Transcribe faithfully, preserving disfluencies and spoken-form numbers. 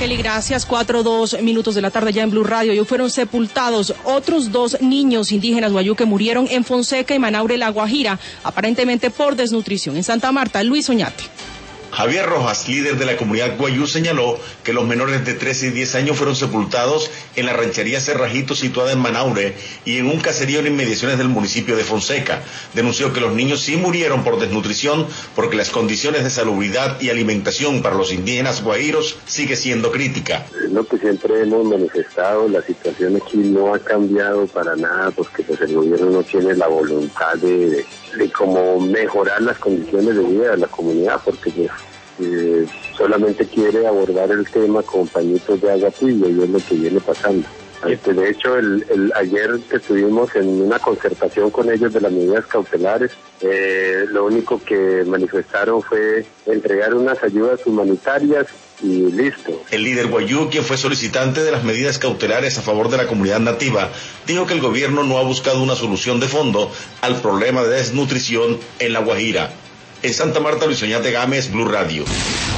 Kelly, gracias. Cuatro, dos minutos de la tarde ya en Blue Radio. Y hoy fueron sepultados otros dos niños indígenas guayú que murieron en Fonseca y Manaure, La Guajira, aparentemente por desnutrición. En Santa Marta, Luis Oñate. Javier Rojas, líder de la comunidad guayú, señaló que los menores de trece y diez años fueron sepultados en la ranchería Cerrajito situada en Manaure y en un caserío en inmediaciones del municipio de Fonseca. Denunció que los niños sí murieron por desnutrición porque las condiciones de salubridad y alimentación para los indígenas guajiros sigue siendo crítica. Lo que siempre hemos manifestado, la situación aquí no ha cambiado para nada porque pues el gobierno no tiene la voluntad de, de, de cómo mejorar las condiciones de vida de la comunidad, porque pues, Eh, solamente quiere abordar el tema con pañitos de agua tibia y es lo que viene pasando. Este, de hecho, el, el ayer que estuvimos en una concertación con ellos de las medidas cautelares, eh, lo único que manifestaron fue entregar unas ayudas humanitarias y listo. El líder guayú, quien fue solicitante de las medidas cautelares a favor de la comunidad nativa, dijo que el gobierno no ha buscado una solución de fondo al problema de desnutrición en La Guajira. En Santa Marta, Luis Oñate Gámez, Blue Radio.